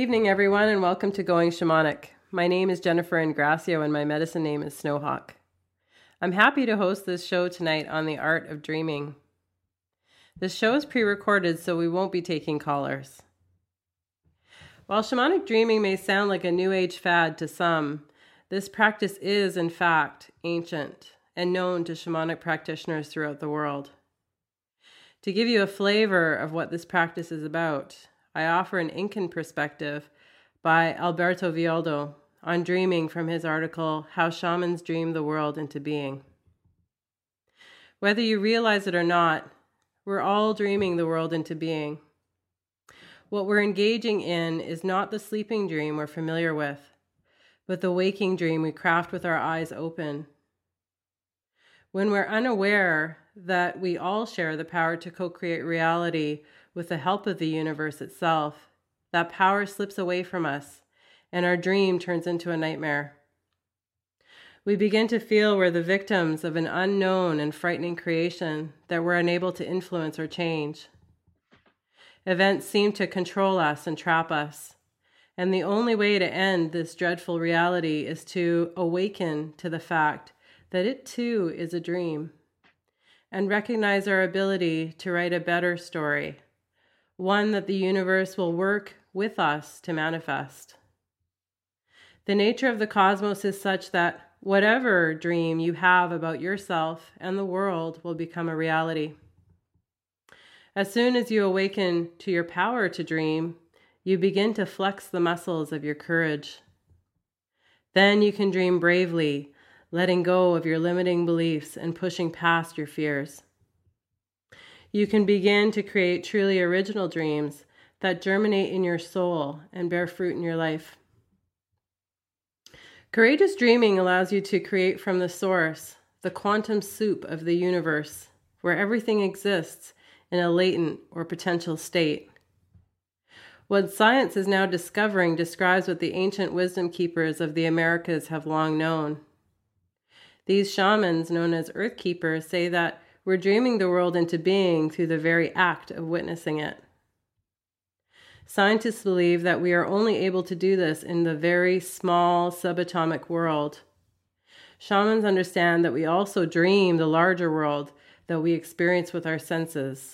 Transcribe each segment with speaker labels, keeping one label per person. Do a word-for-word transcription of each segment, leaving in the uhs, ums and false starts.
Speaker 1: evening, everyone, and welcome to Going Shamanic. My name is Jennifer Ingracio, and my medicine name is Snowhawk. I'm happy to host this show tonight on the art of dreaming. This show is pre-recorded, so we won't be taking callers. While shamanic dreaming may sound like a new age fad to some, this practice is, in fact, ancient and known to shamanic practitioners throughout the world. To give you a flavor of what this practice is about, I offer an Incan perspective by Alberto Villoldo on dreaming from his article, How Shamans Dream the World into Being. Whether you realize it or not, we're all dreaming the world into being. What we're engaging in is not the sleeping dream we're familiar with, but the waking dream we craft with our eyes open. When we're unaware that we all share the power to co-create reality with the help of the universe itself, that power slips away from us, and our dream turns into a nightmare. We begin to feel we're the victims of an unknown and frightening creation that we're unable to influence or change. Events seem to control us and trap us, and the only way to end this dreadful reality is to awaken to the fact that it too is a dream, and recognize our ability to write a better story, one that the universe will work with us to manifest. The nature of the cosmos is such that whatever dream you have about yourself and the world will become a reality. As soon as you awaken to your power to dream, you begin to flex the muscles of your courage. Then you can dream bravely, letting go of your limiting beliefs and pushing past your fears. You can begin to create truly original dreams that germinate in your soul and bear fruit in your life. Courageous dreaming allows you to create from the source, the quantum soup of the universe, where everything exists in a latent or potential state. What science is now discovering describes what the ancient wisdom keepers of the Americas have long known. These shamans, known as earth keepers, say that we're dreaming the world into being through the very act of witnessing it. Scientists believe that we are only able to do this in the very small subatomic world. Shamans understand that we also dream the larger world that we experience with our senses.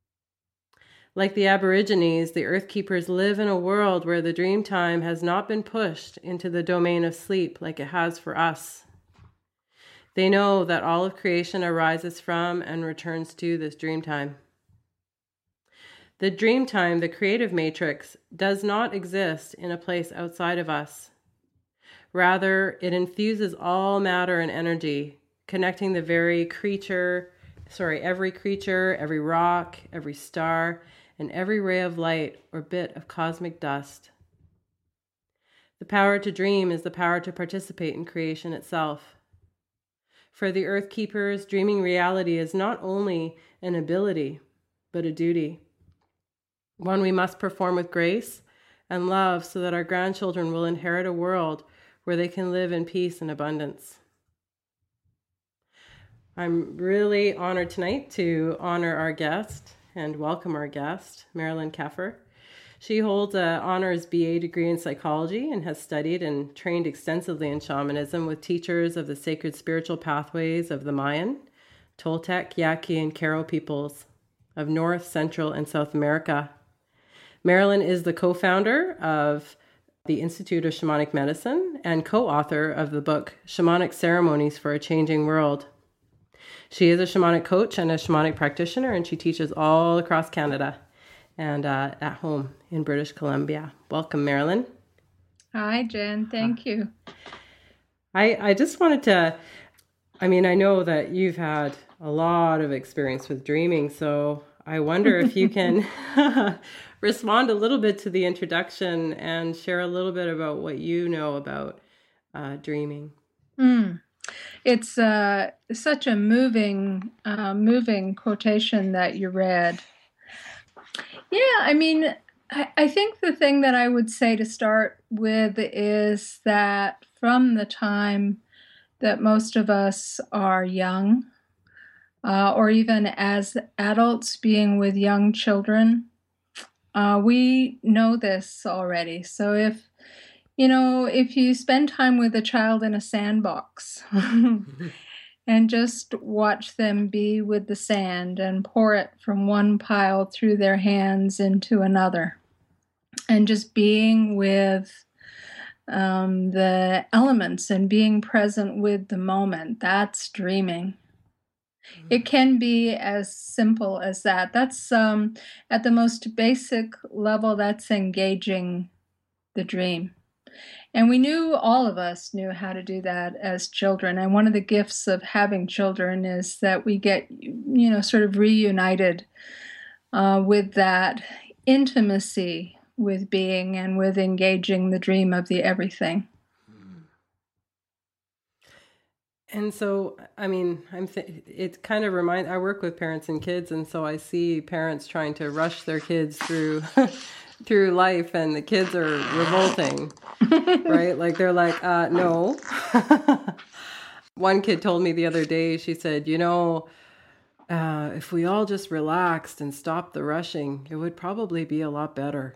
Speaker 1: Like the Aborigines, the earth keepers live in a world where the dream time has not been pushed into the domain of sleep like it has for us. They know that all of creation arises from and returns to this dream time. The dream time, the creative matrix, does not exist in a place outside of us. Rather, it infuses all matter and energy, connecting the very creature, sorry, every creature, every rock, every star, and every ray of light or bit of cosmic dust. The power to dream is the power to participate in creation itself. For the earth keepers, dreaming reality is not only an ability, but a duty. One we must perform with grace and love so that our grandchildren will inherit a world where they can live in peace and abundance. I'm really honored tonight to honor our guest and welcome our guest, Marilyn Keffer. She holds an honors B A degree in psychology and has studied and trained extensively in shamanism with teachers of the sacred spiritual pathways of the Mayan, Toltec, Yaqui, and Q'ero peoples of North, Central, and South America. Marilyn is the co-founder of the Institute of Shamanic Medicine and co-author of the book Shamanic Ceremonies for a Changing World. She is a shamanic coach and a shamanic practitioner, and she teaches all across Canada and uh, at home in British Columbia. Welcome, Marilyn.
Speaker 2: Hi, Jen. Thank you.
Speaker 1: I, I just wanted to, I mean, I know that you've had a lot of experience with dreaming, so I wonder if you can respond a little bit to the introduction and share a little bit about what you know about uh, dreaming.
Speaker 2: Mm. It's uh, such a moving, uh, moving quotation that you read. Yeah, I mean, I, I think the thing that I would say to start with is that from the time that most of us are young, uh, or even as adults being with young children, uh, we know this already. So if, you know, if you spend time with a child in a sandbox and just watch them be with the sand and pour it from one pile through their hands into another, and just being with um, the elements and being present with the moment, that's dreaming. It can be as simple as that. That's um, at the most basic level, that's engaging the dream. And we knew, all of us knew how to do that as children. And one of the gifts of having children is that we get, you know, sort of reunited uh, with that intimacy with being and with engaging the dream of the everything.
Speaker 1: And so, I mean, I'm th- it kind of reminds, I work with parents and kids, and so I see parents trying to rush their kids through through life, and the kids are revolting, right? Like they're like, uh, no. One kid told me the other day, she said, you know, uh, if we all just relaxed and stopped the rushing, it would probably be a lot better.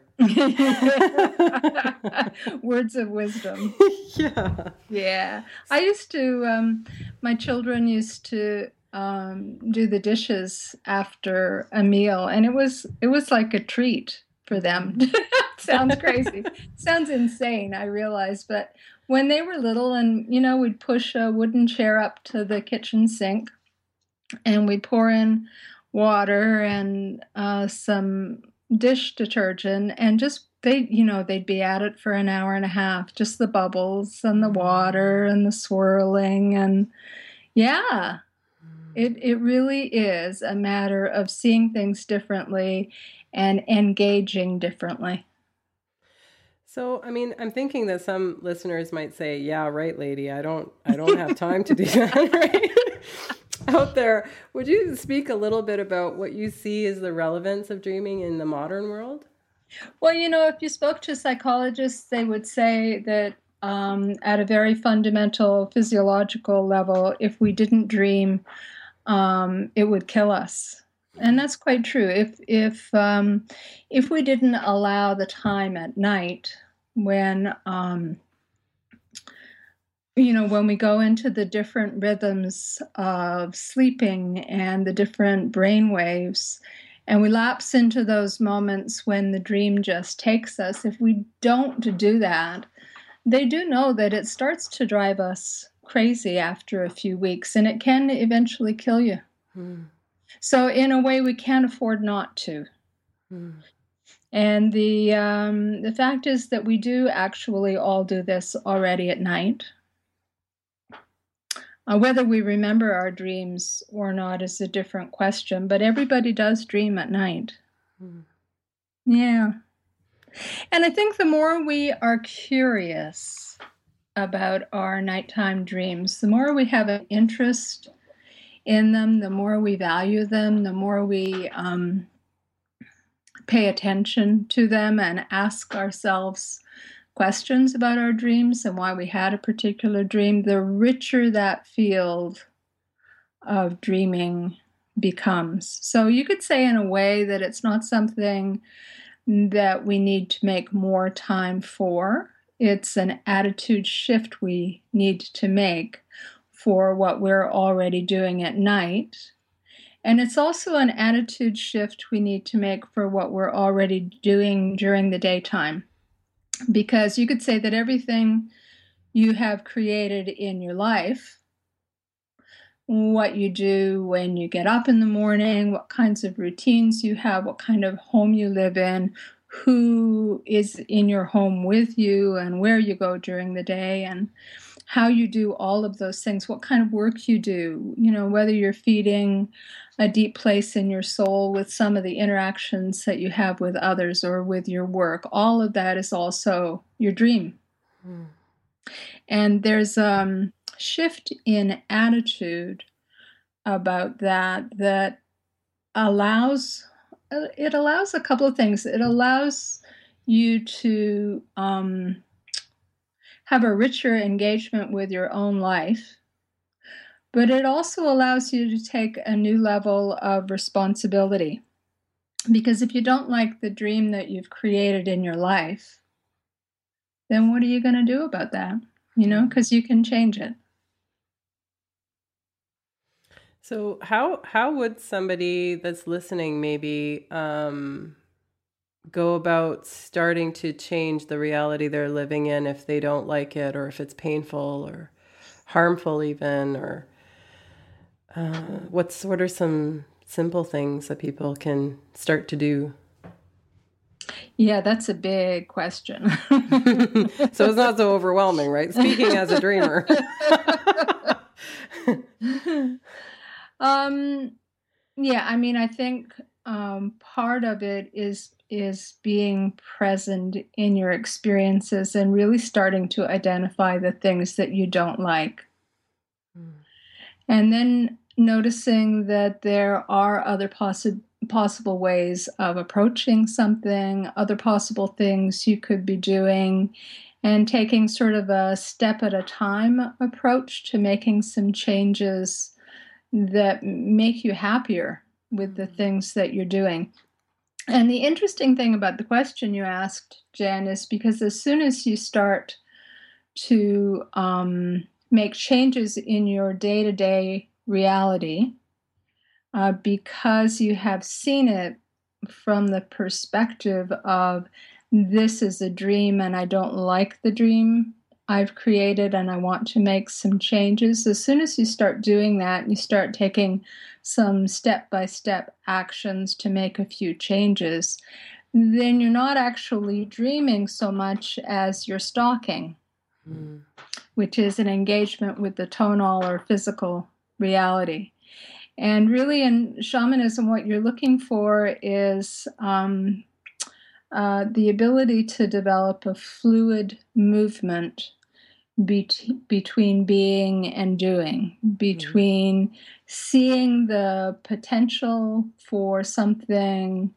Speaker 2: Words of wisdom.
Speaker 1: Yeah.
Speaker 2: Yeah. I used to, um, my children used to um, do the dishes after a meal, and it was it was like a treat for them. Sounds crazy. Sounds insane, I realize. But when they were little, and, you know, we'd push a wooden chair up to the kitchen sink, and we'd pour in water and uh, some dish detergent, and just they, you know, they'd be at it for an hour and a half, just the bubbles and the water and the swirling. And yeah, it, it really is a matter of seeing things differently and engaging differently.
Speaker 1: So, I mean, I'm thinking that some listeners might say, yeah, right, lady, I don't, I don't have time to do that, right? Out there. Would you speak a little bit about what you see as the relevance of dreaming in the modern world?
Speaker 2: Well, you know, if you spoke to psychologists, they would say that um, at a very fundamental physiological level, if we didn't dream, um, it would kill us. And that's quite true. If if um, if we didn't allow the time at night when um, you know, when we go into the different rhythms of sleeping and the different brain waves, and we lapse into those moments when the dream just takes us, if we don't do that, they do know that it starts to drive us crazy after a few weeks, and it can eventually kill you. Hmm. So in a way, we can't afford not to. Hmm. And the um, the fact is that we do actually all do this already at night. Uh, whether we remember our dreams or not is a different question, but everybody does dream at night. Hmm. Yeah. And I think the more we are curious about our nighttime dreams, the more we have an interest in them, the more we value them, the more we um, pay attention to them and ask ourselves questions about our dreams and why we had a particular dream, the richer that field of dreaming becomes. So you could say in a way that it's not something that we need to make more time for. It's an attitude shift we need to make for what we're already doing at night. And it's also an attitude shift we need to make for what we're already doing during the daytime. Because you could say that everything you have created in your life, what you do when you get up in the morning, what kinds of routines you have, what kind of home you live in, who is in your home with you, and where you go during the day, and how you do all of those things, what kind of work you do, you know, whether you're feeding a deep place in your soul with some of the interactions that you have with others or with your work, all of that is also your dream. Mm. And there's a um, shift in attitude about that that allows, it allows a couple of things. It allows you to um, have a richer engagement with your own life, but it also allows you to take a new level of responsibility. Because if you don't like the dream that you've created in your life, then what are you going to do about that? You know, because you can change it.
Speaker 1: So how how would somebody that's listening maybe um, go about starting to change the reality they're living in if they don't like it, or if it's painful or harmful even, or uh, what's what are some simple things that people can start to do?
Speaker 2: Yeah, that's a big question.
Speaker 1: So it's not so overwhelming, right? Speaking as a dreamer.
Speaker 2: um, yeah, I mean, I think um, part of it is is being present in your experiences and really starting to identify the things that you don't like. Mm. And then noticing that there are other possi- possible ways of approaching something, other possible things you could be doing, and taking sort of a step at a time approach to making some changes that make you happier with the things that you're doing. And the interesting thing about the question you asked, Jen, is because as soon as you start to um, make changes in your day-to-day reality, uh, because you have seen it from the perspective of this is a dream and I don't like the dream I've created and I want to make some changes. As soon as you start doing that and you start taking some step-by-step actions to make a few changes, then you're not actually dreaming so much as you're stalking, mm. which is an engagement with the tonal or physical reality. And really in shamanism, what you're looking for is um, uh, the ability to develop a fluid movement be- between being and doing, between mm. seeing the potential for something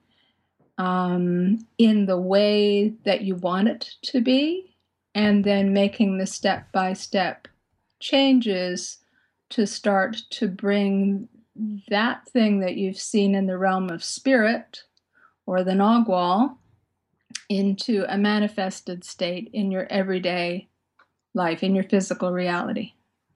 Speaker 2: um, in the way that you want it to be, and then making the step-by-step changes to start to bring that thing that you've seen in the realm of spirit or the Nagual into a manifested state in your everyday life, in your physical reality.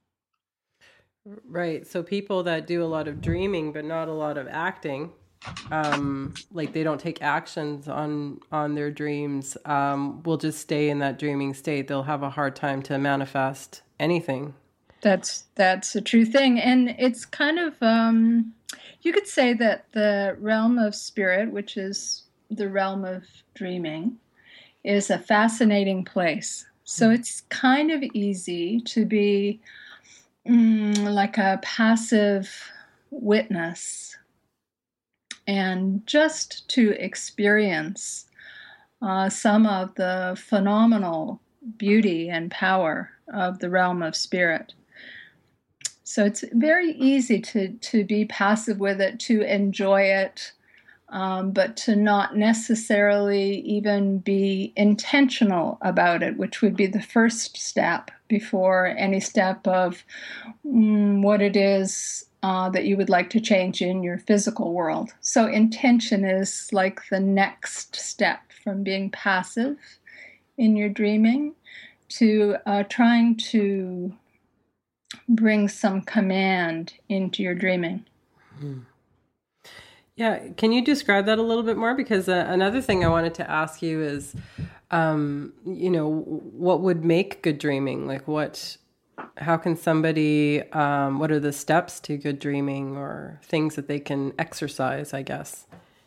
Speaker 1: Right. So people that do a lot of dreaming but not a lot of acting, um, like they don't take actions on on their dreams, um, will just stay in that dreaming state. They'll have a hard time to manifest anything.
Speaker 2: That's that's a true thing. And it's kind of, um, you could say that the realm of spirit, which is the realm of dreaming, is a fascinating place. So mm. it's kind of easy to be mm, like a passive witness and just to experience uh, some of the phenomenal beauty and power of the realm of spirit. So it's very easy to, to be passive with it, to enjoy it, um, but to not necessarily even be intentional about it, which would be the first step before any step of mm, what it is uh, that you would like to change in your physical world. So intention is like the next step from being passive in your dreaming to uh, trying to bring some command into your dreaming.
Speaker 1: Hmm. Yeah. Can you describe that a little bit more? Because uh, another thing I wanted to ask you is, um, you know, what would make good dreaming? Like what, how can somebody, um, what are the steps to good dreaming or things that they can exercise, I guess?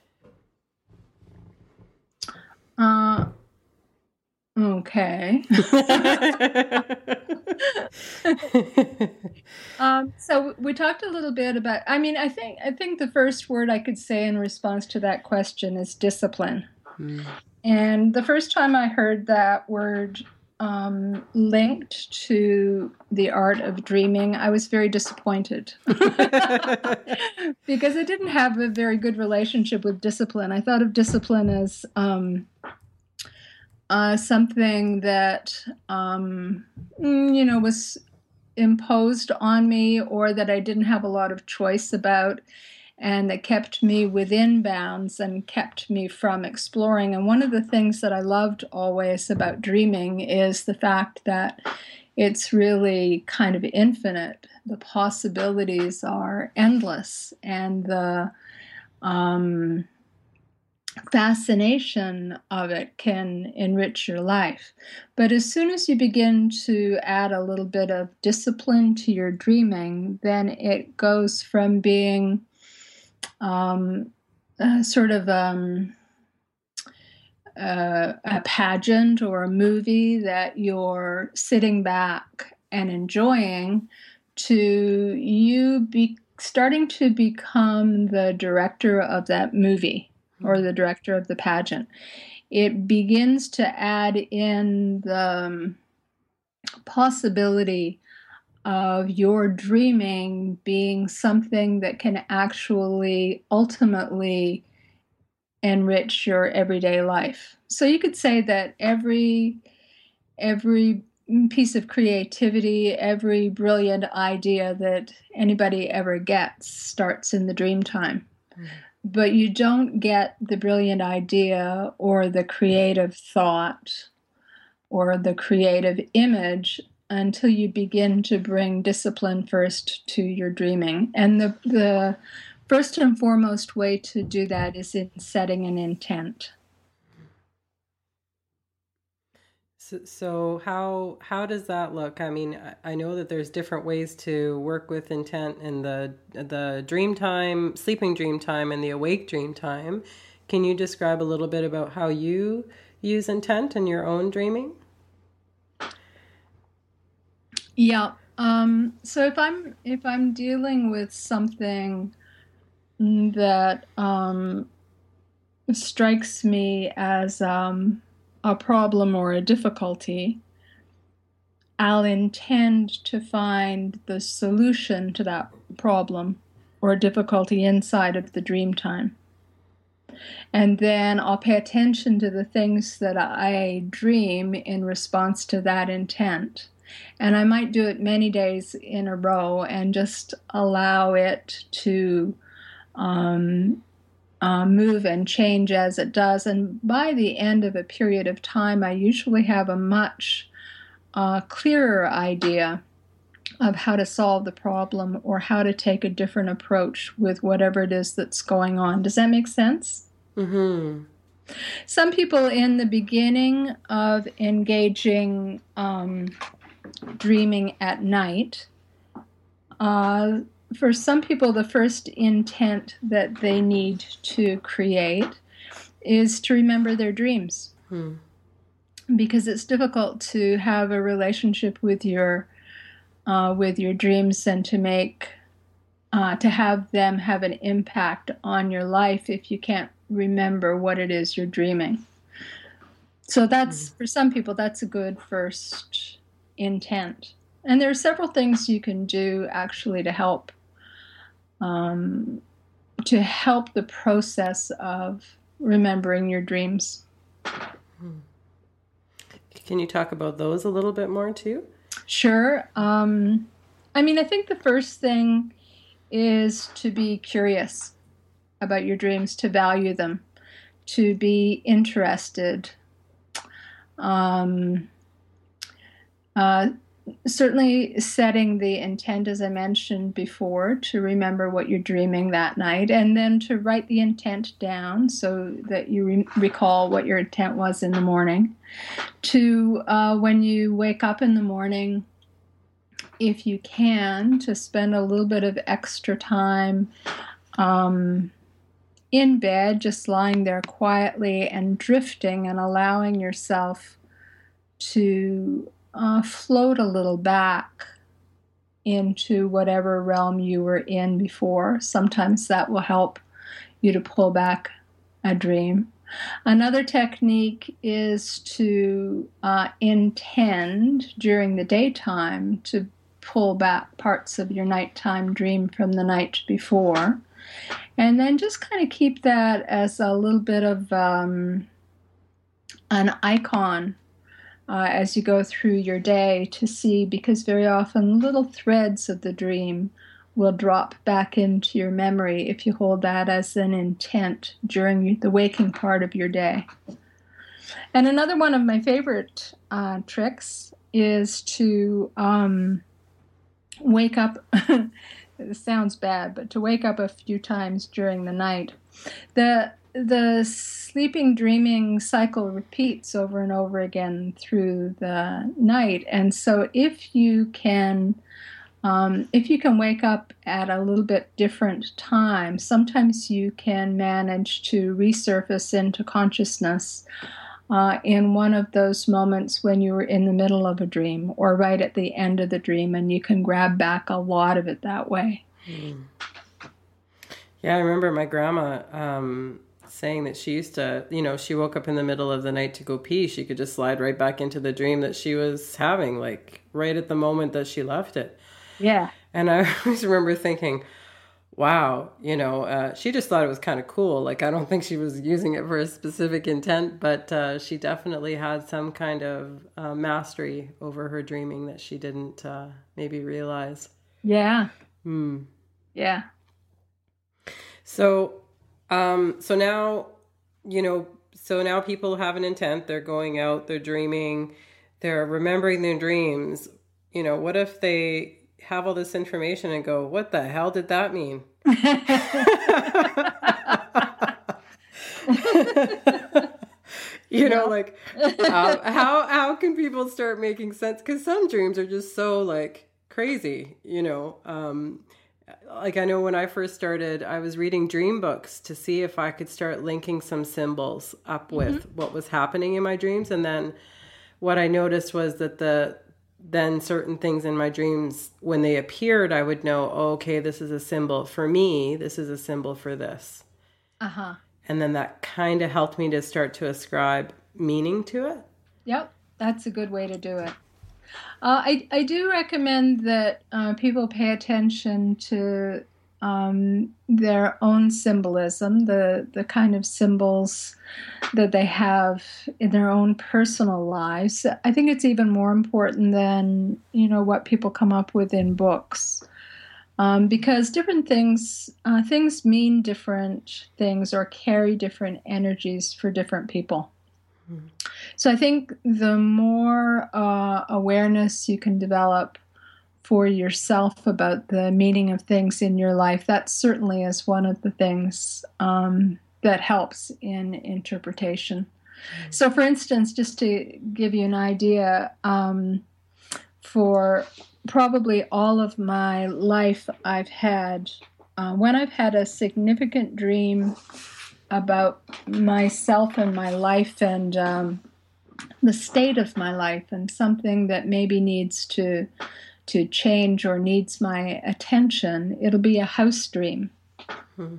Speaker 2: Uh, Okay. um, so we talked a little bit about, I mean, I think I think the first word I could say in response to that question is discipline. Mm. And the first time I heard that word um, linked to the art of dreaming, I was very disappointed because I didn't have a very good relationship with discipline. I thought of discipline as um, Uh, something that, um, you know, was imposed on me or that I didn't have a lot of choice about. and that kept me within bounds and kept me from exploring. And one of the things that I loved always about dreaming is the fact that it's really kind of infinite. The possibilities are endless, and the um, fascination of it can enrich your life. But as soon as you begin to add a little bit of discipline to your dreaming, then it goes from being um, uh, sort of um, uh, a pageant or a movie that you're sitting back and enjoying to you be starting to become the director of that movie or the director of the pageant. It begins to add in the um, possibility of your dreaming being something that can actually ultimately enrich your everyday life. So you could say that every every piece of creativity, every brilliant idea that anybody ever gets starts in the dream time. Mm-hmm. But you don't get the brilliant idea or the creative thought or the creative image until you begin to bring discipline first to your dreaming. And the, the first and foremost way to do that is in setting an intent.
Speaker 1: So, so how how does that look? I mean, I know that there's different ways to work with intent in the the dream time, sleeping dream time, and the awake dream time. Can you describe a little bit about how you use intent in your own dreaming?
Speaker 2: Yeah. Um, so if I'm if I'm dealing with something that um, strikes me as um, a problem or a difficulty, I'll intend to find the solution to that problem or difficulty inside of the dream time. And then I'll pay attention to the things that I dream in response to that intent. And I might do it many days in a row and just allow it to um, Uh, move and change as it does. And by the end of a period of time, I usually have a much uh, clearer idea of how to solve the problem or how to take a different approach with whatever it is that's going on. Does that make sense?
Speaker 1: Mm-hmm.
Speaker 2: Some people in the beginning of engaging um, dreaming at night, uh, for some people, the first intent that they need to create is to remember their dreams. Hmm. Because it's difficult to have a relationship with your uh, with your dreams and to make uh, to have them have an impact on your life if you can't remember what it is you're dreaming. So that's hmm. for some people, that's a good first intent. And there are several things you can do actually to help um, to help the process of remembering your dreams.
Speaker 1: Can you talk about those a little bit more too?
Speaker 2: Sure. Um, I mean, I think the first thing is to be curious about your dreams, to value them, to be interested. Um, uh, Certainly setting the intent, as I mentioned before, to remember what you're dreaming that night, and then to write the intent down so that you re- recall what your intent was in the morning. To, uh, when you wake up in the morning, if you can, to spend a little bit of extra time um, in bed, just lying there quietly and drifting and allowing yourself to Uh, float a little back into whatever realm you were in before. Sometimes that will help you to pull back a dream. Another technique is to uh, intend during the daytime to pull back parts of your nighttime dream from the night before. And then just kind of keep that as a little bit of um, an icon Uh, as you go through your day to see, because very often little threads of the dream will drop back into your memory if you hold that as an intent during the waking part of your day. And another one of my favorite uh, tricks is to um, wake up. It sounds bad, but to wake up a few times during the night. The the sleeping dreaming cycle repeats over and over again through the night, and so if you can um, if you can wake up at a little bit different time, sometimes you can manage to resurface into consciousness uh, in one of those moments when you were in the middle of a dream or right at the end of the dream, and you can grab back a lot of it that way.
Speaker 1: Mm. Yeah, I remember my grandma um, saying that she used to, you know, she woke up in the middle of the night to go pee. She could just slide right back into the dream that she was having, like right at the moment that she left it.
Speaker 2: Yeah.
Speaker 1: And I always remember thinking, wow, you know, uh, she just thought it was kind of cool. Like, I don't think she was using it for a specific intent, but uh, she definitely had some kind of uh, mastery over her dreaming that she didn't uh, maybe realize.
Speaker 2: Yeah.
Speaker 1: Hmm.
Speaker 2: Yeah.
Speaker 1: So, um, so now, you know, so now people have an intent. They're going out, they're dreaming, they're remembering their dreams. You know, what if they have all this information and go, what the hell did that mean? You know, like, um, how, how can people start making sense? Because some dreams are just so, like, crazy, you know. Um, like, I know when I first started, I was reading dream books to see if I could start linking some symbols up with mm-hmm. what was happening in my dreams. And then what I noticed was that the then certain things in my dreams, when they appeared, I would know, oh, okay, this is a symbol for me. This is a symbol for this.
Speaker 2: Uh-huh.
Speaker 1: And then that kind of helped me to start to ascribe meaning to it.
Speaker 2: Yep, that's a good way to do it. Uh, I, I do recommend that uh, people pay attention to um, their own symbolism, the, the kind of symbols that they have in their own personal lives. I think it's even more important than, you know, what people come up with in books. Um, because different things, uh, things mean different things or carry different energies for different people. Mm-hmm. So I think the more uh, awareness you can develop for yourself about the meaning of things in your life, that certainly is one of the things um, that helps in interpretation. Mm-hmm. So for instance, just to give you an idea, um, for probably all of my life I've had, uh, when I've had a significant dream about myself and my life and um, the state of my life and something that maybe needs to to change or needs my attention, it'll be a house dream. Hmm.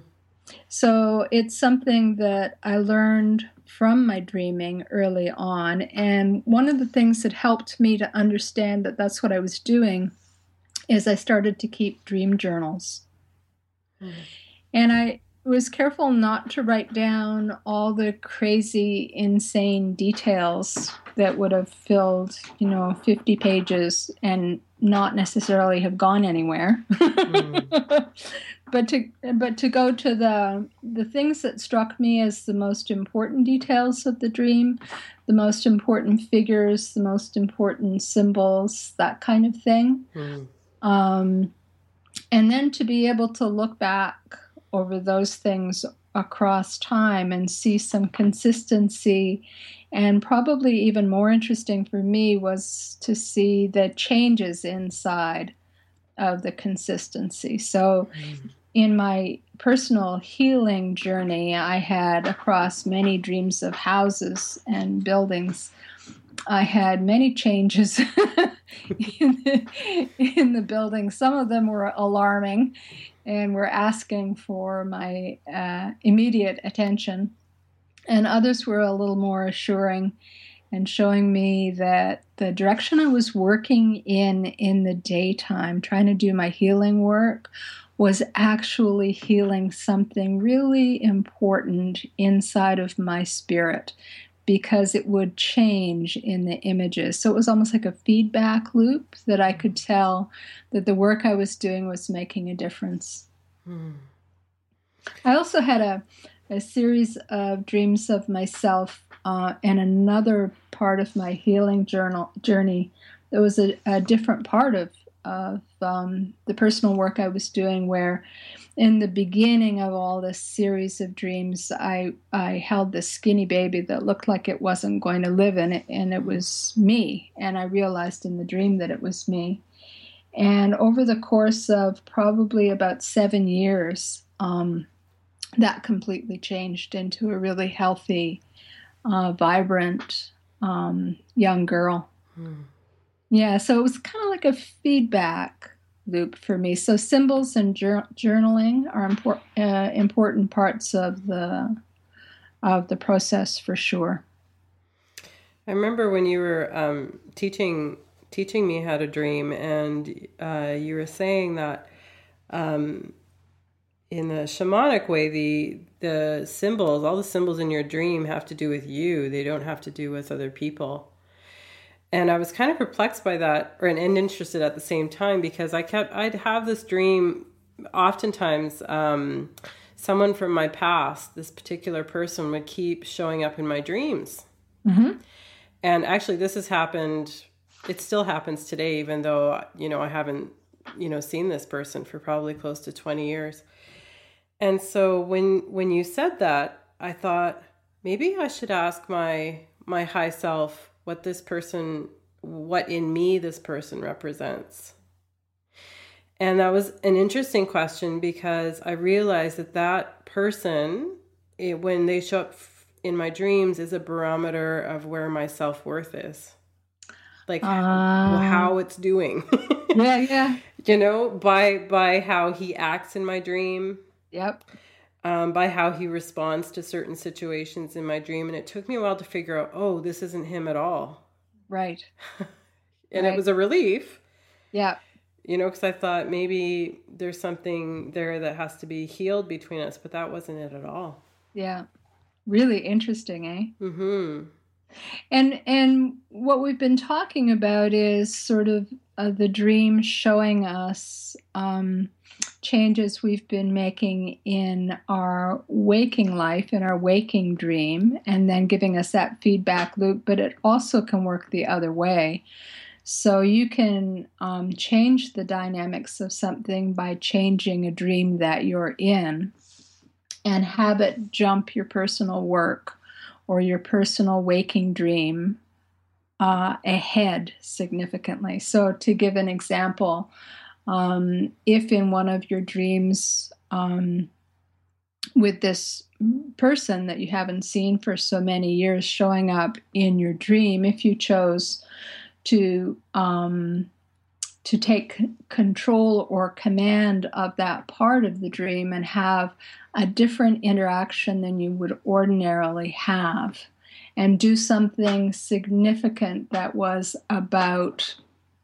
Speaker 2: So it's something that I learned from my dreaming early on. And one of the things that helped me to understand that that's what I was doing is I started to keep dream journals. Hmm. And I was careful not to write down all the crazy, insane details that would have filled, you know, fifty pages and not necessarily have gone anywhere. Mm. but to but to go to the the things that struck me as the most important details of the dream, the most important figures, the most important symbols, that kind of thing. Mm. Um, and then to be able to look back over those things across time and see some consistency. And probably even more interesting for me was to see the changes inside of the consistency. So mm. in my personal healing journey, I had across many dreams of houses and buildings, I had many changes in, the, in the building. Some of them were alarming and were asking for my uh, immediate attention. And others were a little more assuring and showing me that the direction I was working in in the daytime, trying to do my healing work, was actually healing something really important inside of my spirit. because it would change in the images. So it was almost like a feedback loop that I could tell that the work I was doing was making a difference. Hmm. I also had a, a series of dreams of myself uh, and another part of my healing journal journey. There was a, a different part of, of um, the personal work I was doing where in the beginning of all this series of dreams, I I held this skinny baby that looked like it wasn't going to live in it, and it was me. And I realized in the dream that it was me. And over the course of probably about seven years, um, that completely changed into a really healthy, uh, vibrant um, young girl. Hmm. Yeah, so it was kind of like a feedback loop for me. So symbols and jur- journaling are import, uh, important parts of the of the process for sure.
Speaker 1: I remember when you were um, teaching teaching me how to dream, and uh, you were saying that um, in the shamanic way, the the symbols, all the symbols in your dream have to do with you. They don't have to do with other people. And I was kind of perplexed by that, or and interested at the same time, because I kept I'd have this dream. Oftentimes, um, someone from my past, this particular person, would keep showing up in my dreams. Mm-hmm. And actually, this has happened. It still happens today, even though you know I haven't you know seen this person for probably close to twenty years. And so when when you said that, I thought maybe I should ask my my high self what this person, what in me this person represents. And that was an interesting question, because I realized that that person, it, when they show up in my dreams, is a barometer of where my self-worth is. Like uh, how it's doing.
Speaker 2: Yeah, yeah.
Speaker 1: You know, by by how he acts in my dream.
Speaker 2: Yep.
Speaker 1: Um, by how he responds to certain situations in my dream. And it took me a while to figure out, oh, this isn't him at all.
Speaker 2: Right.
Speaker 1: And
Speaker 2: right.
Speaker 1: It was a relief.
Speaker 2: Yeah.
Speaker 1: You know, because I thought maybe there's something there that has to be healed between us, but that wasn't it at all.
Speaker 2: Yeah. Really interesting, eh?
Speaker 1: Mm-hmm.
Speaker 2: And and what we've been talking about is sort of uh, the dream showing us um, changes we've been making in our waking life, in our waking dream, and then giving us that feedback loop. But it also can work the other way. So you can um, change the dynamics of something by changing a dream that you're in, and have it jump your personal work or your personal waking dream uh, ahead significantly. So to give an example, um, if in one of your dreams um, with this person that you haven't seen for so many years showing up in your dream, if you chose to um, to take control or command of that part of the dream and have a different interaction than you would ordinarily have, and do something significant that was about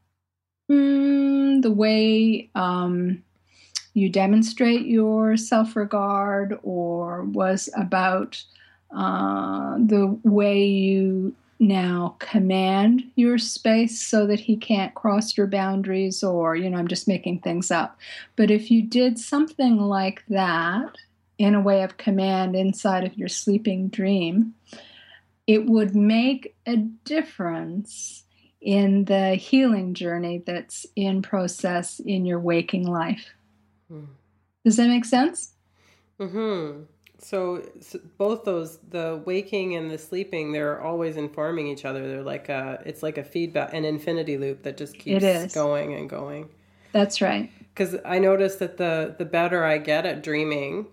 Speaker 2: mm, the way um, you demonstrate your self-regard, or was about uh, the way you now command your space so that he can't cross your boundaries, or, you know, I'm just making things up. But if you did something like that in a way of command inside of your sleeping dream, it would make a difference in the healing journey that's in process in your waking life. Hmm. Does that make sense?
Speaker 1: Mm-hmm. So, so both those, the waking and the sleeping, they're always informing each other. They're like a, it's like a feedback, an infinity loop that just keeps going and going.
Speaker 2: That's right.
Speaker 1: Because I noticed that the the better I get at dreaming,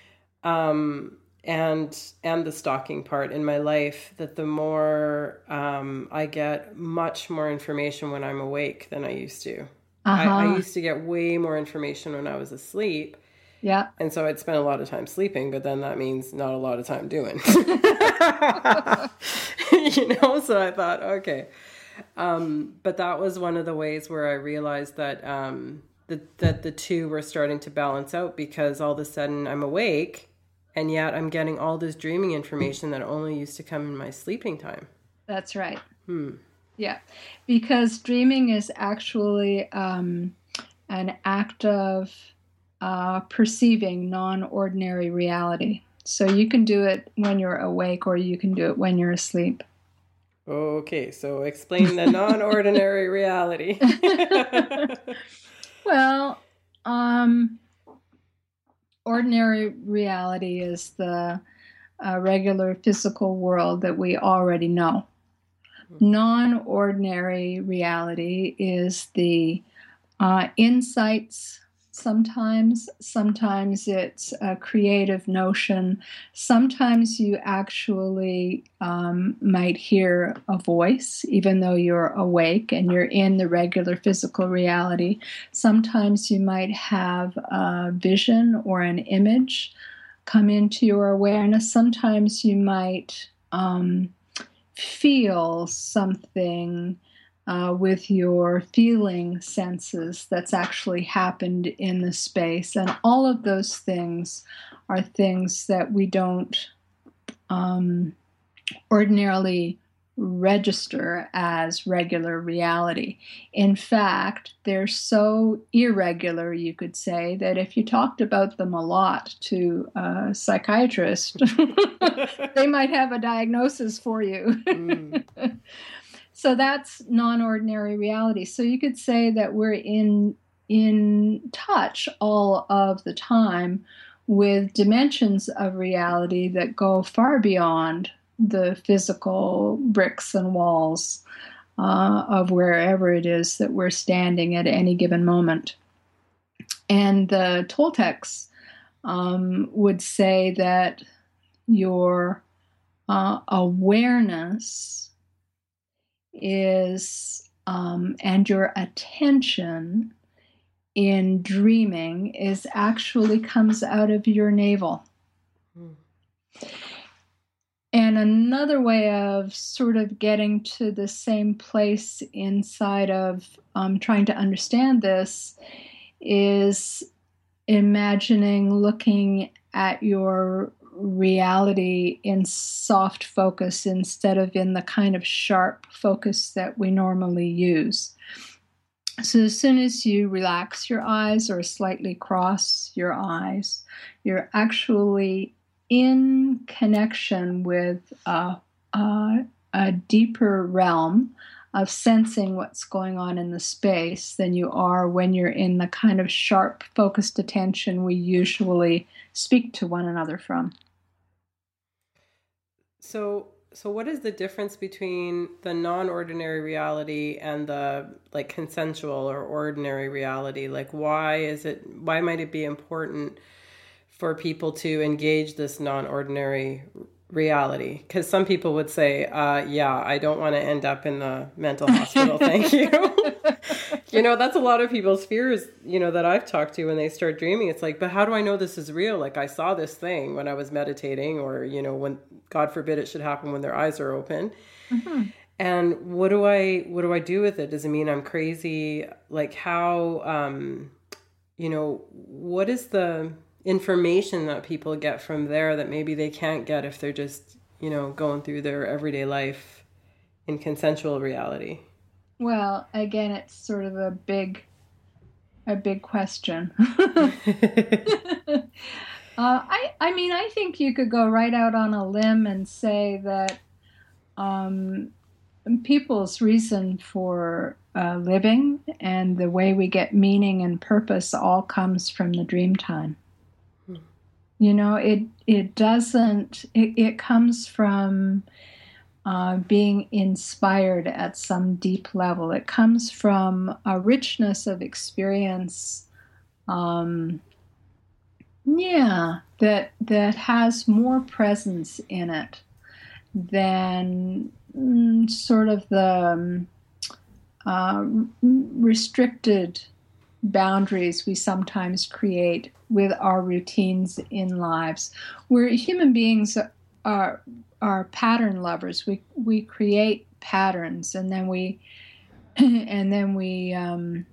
Speaker 1: um, and and the stalking part in my life, that the more um, I get much more information when I'm awake than I used to. Uh-huh. I, I used to get way more information when I was asleep.
Speaker 2: Yeah.
Speaker 1: And so I'd spend a lot of time sleeping, but then that means not a lot of time doing. You know, so I thought, okay. Um, but that was one of the ways where I realized that um, the, that the two were starting to balance out, because all of a sudden I'm awake And yet I'm getting all this dreaming information that only used to come in my sleeping time.
Speaker 2: That's right.
Speaker 1: Hmm.
Speaker 2: Yeah, because dreaming is actually um, an act of uh, perceiving non-ordinary reality. So you can do it when you're awake, or you can do it when you're asleep.
Speaker 1: Okay, so explain the non-ordinary reality.
Speaker 2: Well, um, ordinary reality is the uh, regular physical world that we already know. Non-ordinary reality is the uh, insights. Sometimes, sometimes it's a creative notion. Sometimes you actually um, might hear a voice, even though you're awake and you're in the regular physical reality. Sometimes you might have a vision or an image come into your awareness. Sometimes you might um, feel something Uh, with your feeling senses that's actually happened in the space. And all of those things are things that we don't um, ordinarily register as regular reality. In fact, they're so irregular, you could say, that if you talked about them a lot to a psychiatrist, they might have a diagnosis for you. Mm. So that's non-ordinary reality. So you could say that we're in in touch all of the time with dimensions of reality that go far beyond the physical bricks and walls uh, of wherever it is that we're standing at any given moment. And the Toltecs um, would say that your uh, awareness is um, and your attention in dreaming is actually comes out of your navel. Mm. And another way of sort of getting to the same place inside of um, trying to understand this is imagining looking at your reality in soft focus instead of in the kind of sharp focus that we normally use. So as soon as you relax your eyes or slightly cross your eyes, you're actually in connection with a, a, a deeper realm of sensing what's going on in the space than you are when you're in the kind of sharp focused attention we usually speak to one another from.
Speaker 1: So, so what is the difference between the non-ordinary reality and the like consensual or ordinary reality? Like, why is it, why might it be important for people to engage this non-ordinary reality? Because some people would say, uh, yeah, I don't want to end up in the mental hospital. Thank you. You know, that's a lot of people's fears, you know, that I've talked to when they start dreaming. It's like, but how do I know this is real? Like, I saw this thing when I was meditating, or, you know, when, God forbid, it should happen when their eyes are open. Mm-hmm. And what do I, what do I do with it? Does it mean I'm crazy? Like, how, um, you know, what is the information that people get from there that maybe they can't get if they're just, you know, going through their everyday life in consensual reality?
Speaker 2: Well, again, it's sort of a big, a big question. uh, I, I mean, I think you could go right out on a limb and say that um, people's reason for uh, living and the way we get meaning and purpose all comes from the dream time. Hmm. You know, it it doesn't. It, it comes from Uh, being inspired at some deep level. It comes from a richness of experience, um, yeah, that that has more presence in it than mm, sort of the um, uh, restricted boundaries we sometimes create with our routines in lives. We're human beings are are pattern lovers. We we create patterns, and then we and then we um,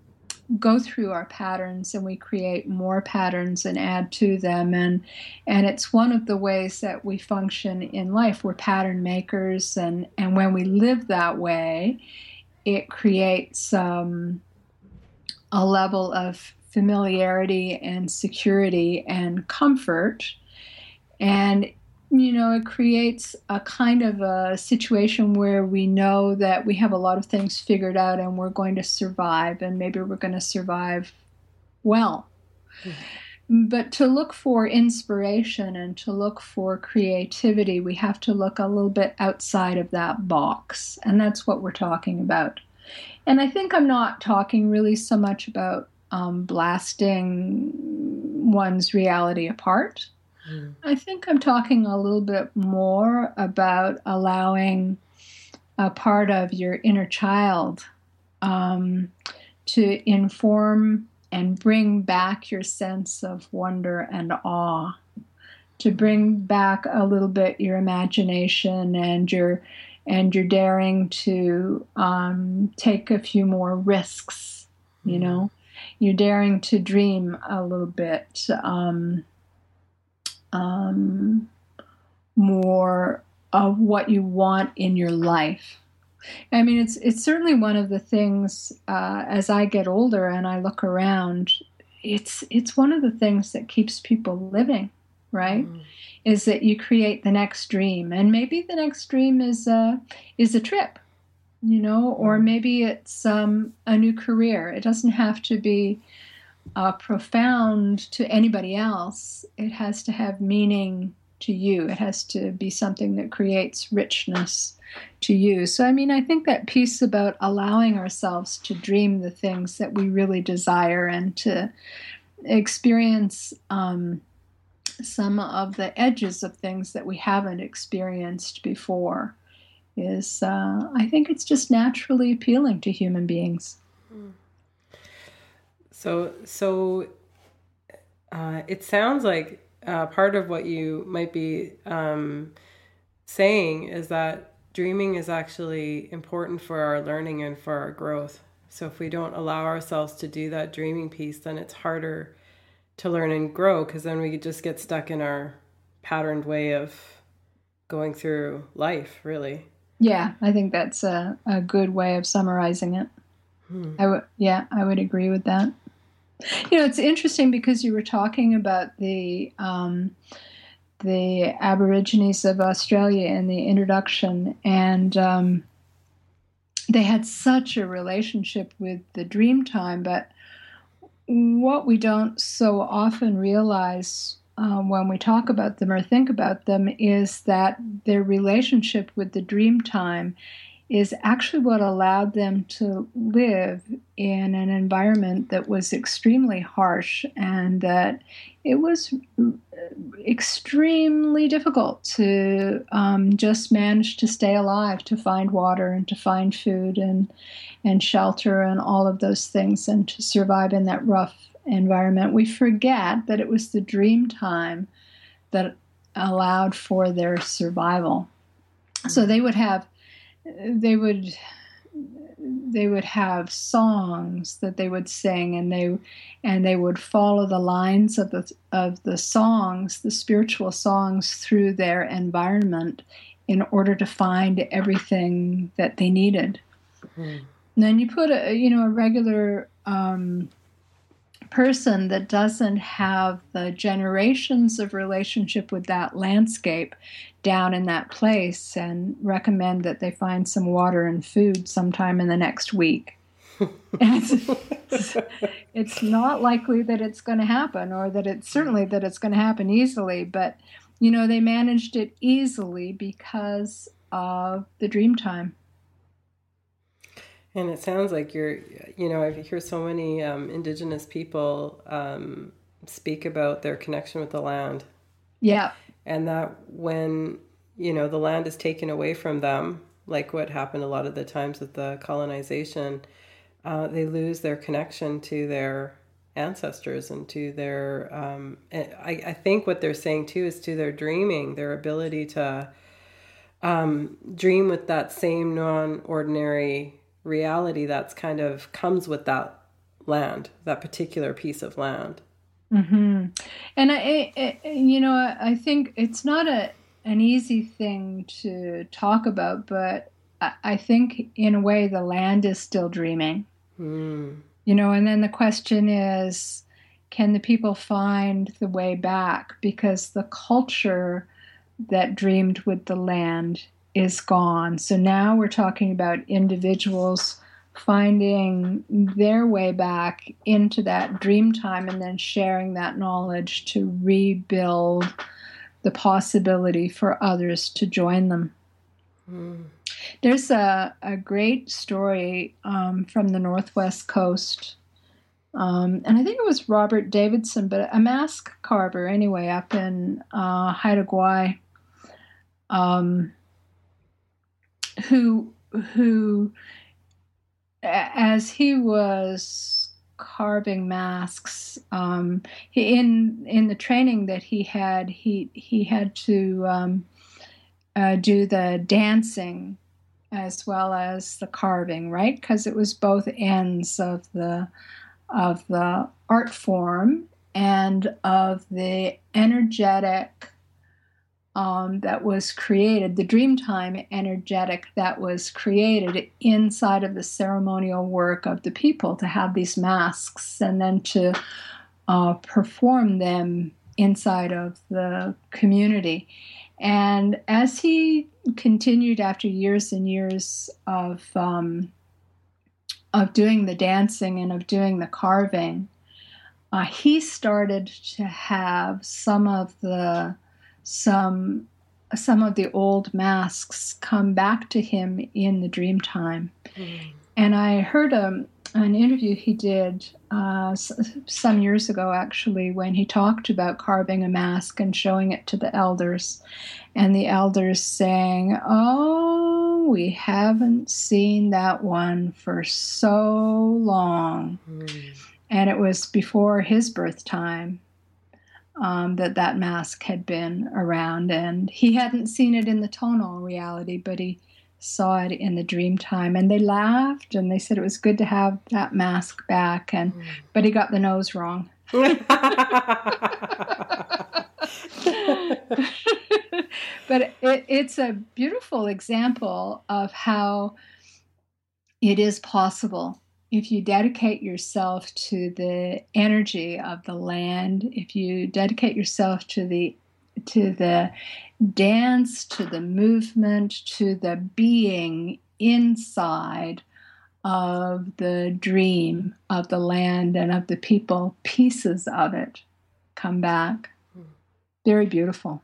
Speaker 2: go through our patterns and we create more patterns and add to them. And, and it's one of the ways that we function in life. We're pattern makers. And, and when we live that way, it creates um, a level of familiarity and security and comfort. And, you know, it creates a kind of a situation where we know that we have a lot of things figured out and we're going to survive, and maybe we're going to survive well. Mm-hmm. But to look for inspiration and to look for creativity, we have to look a little bit outside of that box. And that's what we're talking about. And I think I'm not talking really so much about um, blasting one's reality apart. Mm. I think I'm talking a little bit more about allowing a part of your inner child um, to inform and bring back your sense of wonder and awe, to bring back a little bit your imagination and your and you're daring to um, take a few more risks, you know. You're daring to dream a little bit um, um, more of what you want in your life. I mean, it's it's certainly one of the things uh, as I get older and I look around. It's it's one of the things that keeps people living, right? Mm. Is that you create the next dream, and maybe the next dream is a is a trip, you know, or maybe it's um, a new career. It doesn't have to be uh, profound to anybody else. It has to have meaning to you. It has to be something that creates richness to you. So, I mean, I think that piece about allowing ourselves to dream the things that we really desire and to experience um, some of the edges of things that we haven't experienced before is, uh, I think it's just naturally appealing to human beings.
Speaker 1: So, so uh, it sounds like uh, part of what you might be um, saying is that dreaming is actually important for our learning and for our growth. So if we don't allow ourselves to do that dreaming piece, then it's harder to learn and grow, because then we just get stuck in our patterned way of going through life, really.
Speaker 2: Yeah, I think that's a, a good way of summarizing it. Hmm. I would, yeah, I would agree with that. You know, it's interesting because you were talking about the um, the Aborigines of Australia in the introduction, and um, they had such a relationship with the dream time, but what we don't so often realize um, when we talk about them or think about them is that their relationship with the dream time is actually what allowed them to live in an environment that was extremely harsh and that it was extremely difficult to um, just manage to stay alive, to find water and to find food and and shelter and all of those things, and to survive in that rough environment. We forget that it was the dream time that allowed for their survival. Mm-hmm. So they would have they would they would have songs that they would sing, and they and they would follow the lines of the of the songs, the spiritual songs, through their environment in order to find everything that they needed. Mm-hmm. And then you put a you know a regular um, person that doesn't have the generations of relationship with that landscape down in that place and recommend that they find some water and food sometime in the next week. it's, it's not likely that it's going to happen, or that it's certainly that it's going to happen easily, but you know they managed it easily because of the dream time.
Speaker 1: And it sounds like you're, you know, I hear so many um, Indigenous people um, speak about their connection with the land.
Speaker 2: Yeah.
Speaker 1: And that when, you know, the land is taken away from them, like what happened a lot of the times with the colonization, uh, they lose their connection to their ancestors and to their, um, I, I think what they're saying too is to their dreaming, their ability to um, dream with that same non-ordinary reality that's kind of comes with that land, that particular piece of land.
Speaker 2: Mm-hmm. And I, I, you know, I think it's not a an easy thing to talk about, but I, I think in a way the land is still dreaming.
Speaker 1: Mm.
Speaker 2: You know, and then the question is, can the people find the way back? Because the culture that dreamed with the land is gone. So now we're talking about individuals finding their way back into that dream time and then sharing that knowledge to rebuild the possibility for others to join them.
Speaker 1: Mm.
Speaker 2: There's a, a great story um, from the Northwest Coast. Um, and I think it was Robert Davidson, but a mask carver anyway, up in uh, Haida Gwaii, um, who, who, as he was carving masks, um, he, in in the training that he had, he he had to um, uh, do the dancing as well as the carving, right? Because it was both ends of the of the art form and of the energetic um, that was created, the Dreamtime energetic that was created inside of the ceremonial work of the people to have these masks and then to uh, perform them inside of the community. And as he continued after years and years of um, of doing the dancing and of doing the carving, uh, he started to have some of the some some of the old masks come back to him in the dream time. Mm. And I heard a, an interview he did uh, some years ago, actually, when he talked about carving a mask and showing it to the elders, and the elders saying, "Oh, we haven't seen that one for so long." Mm. And it was before his birth time um, that that mask had been around, and he hadn't seen it in the tonal reality, but he saw it in the dream time. And they laughed and they said it was good to have that mask back, and mm. but he got the nose wrong. But it, it's a beautiful example of how it is possible if you dedicate yourself to the energy of the land, if you dedicate yourself to the to the dance, to the movement, to the being inside of the dream of the land and of the people, pieces of it come back. Very beautiful.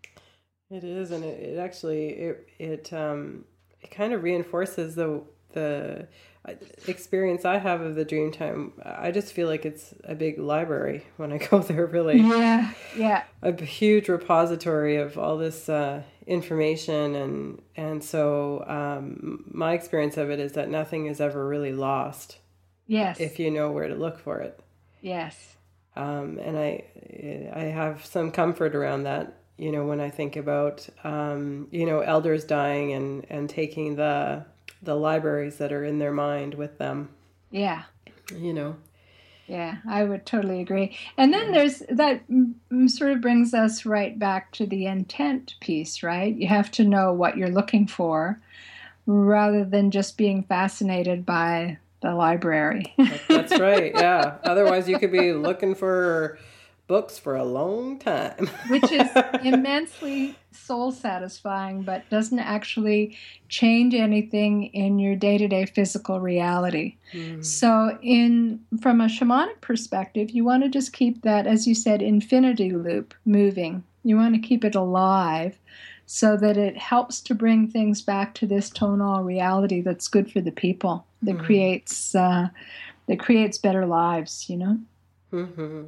Speaker 1: It is, and it, it actually it it um it kind of reinforces the the experience I have of the Dreamtime. I just feel like it's a big library when I go there. Really,
Speaker 2: yeah, yeah,
Speaker 1: a huge repository of all this uh, information, and and so um, my experience of it is that nothing is ever really lost.
Speaker 2: Yes,
Speaker 1: if you know where to look for it.
Speaker 2: Yes,
Speaker 1: um, and I I have some comfort around that. You know, when I think about, um, you know, elders dying and, and taking the the libraries that are in their mind with them.
Speaker 2: Yeah.
Speaker 1: You know.
Speaker 2: Yeah, I would totally agree. And then there's that sort of brings us right back to the intent piece, right? You have to know what you're looking for rather than just being fascinated by the library.
Speaker 1: That's right, yeah. Otherwise you could be looking for books for a long time.
Speaker 2: Which is immensely soul satisfying, but doesn't actually change anything in your day-to-day physical reality. Mm. So in from a shamanic perspective, you want to just keep that, as you said, infinity loop moving. You want to keep it alive so that it helps to bring things back to this tonal reality that's good for the people, that mm. creates uh, that creates better lives, you know?
Speaker 1: Mm-hmm.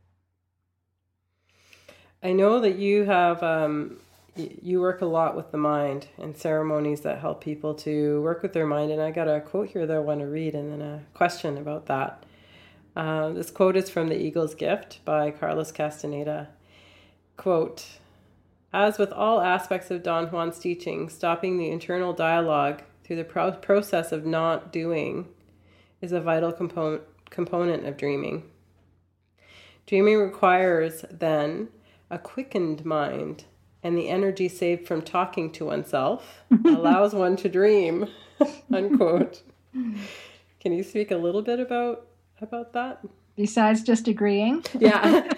Speaker 1: I know that you have, um, you work a lot with the mind and ceremonies that help people to work with their mind. And I got a quote here that I want to read and then a question about that. Uh, this quote is from The Eagle's Gift by Carlos Castaneda. Quote, "As with all aspects of Don Juan's teaching, stopping the internal dialogue through the pro- process of not doing is a vital component component of dreaming. Dreaming requires, then, a quickened mind, and the energy saved from talking to oneself allows one to dream, unquote. Can you speak a little bit about, about that?
Speaker 2: Besides just agreeing?
Speaker 1: Yeah.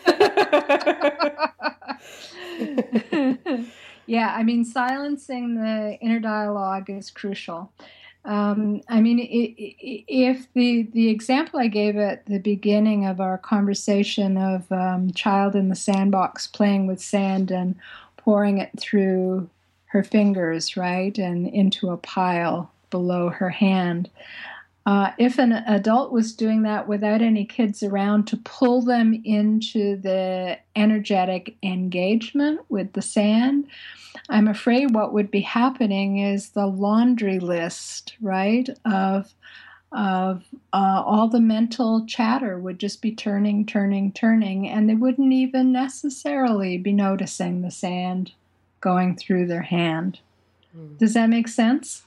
Speaker 2: Yeah, I mean, silencing the inner dialogue is crucial. Um, I mean, if the, the example I gave at the beginning of our conversation of um, child in the sandbox playing with sand and pouring it through her fingers, right, and into a pile below her hand, uh, if an adult was doing that without any kids around to pull them into the energetic engagement with the sand, I'm afraid what would be happening is the laundry list, right, of of uh, all the mental chatter would just be turning, turning, turning, and they wouldn't even necessarily be noticing the sand going through their hand. Mm. Does that make sense?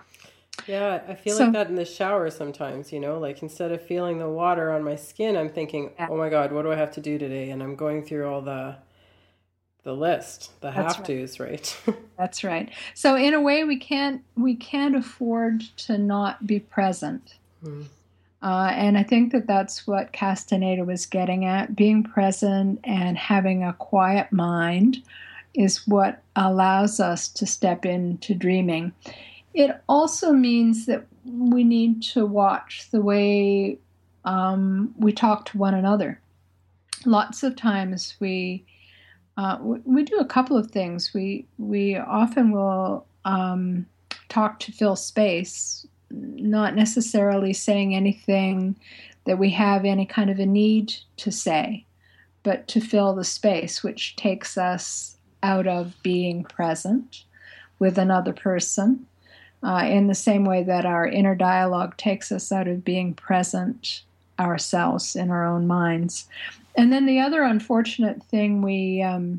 Speaker 1: Yeah, I feel so, like that in the shower sometimes, you know, like instead of feeling the water on my skin, I'm thinking, yeah. oh my God, what do I have to do today? And I'm going through all the the list, the
Speaker 2: That's
Speaker 1: have-tos, right?
Speaker 2: right? That's right. So in a way, we can't we can't afford to not be present. Hmm. Uh, and I think that that's what Castaneda was getting at. Being present and having a quiet mind is what allows us to step into dreaming. It also means that we need to watch the way um, we talk to one another. Lots of times we uh, we, we do a couple of things. We we often will um, talk to fill space, not necessarily saying anything that we have any kind of a need to say, but to fill the space, which takes us out of being present with another person. Uh, in the same way that our inner dialogue takes us out of being present ourselves in our own minds. And then the other unfortunate thing we um,